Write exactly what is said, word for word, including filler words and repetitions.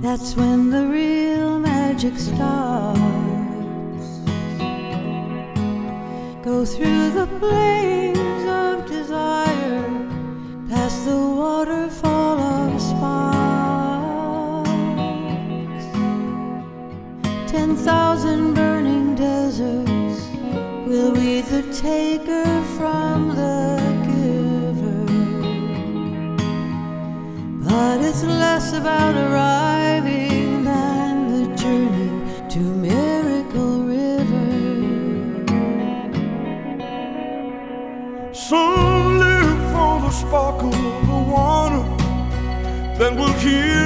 That's when the real magic starts. Go through the plains of desire, past the waterfall of sparks. Ten thousand burning deserts will weed the taker from the giver. But it's less about arriving than the journey to Miracle River. Some live for the sparkle of the water that will heal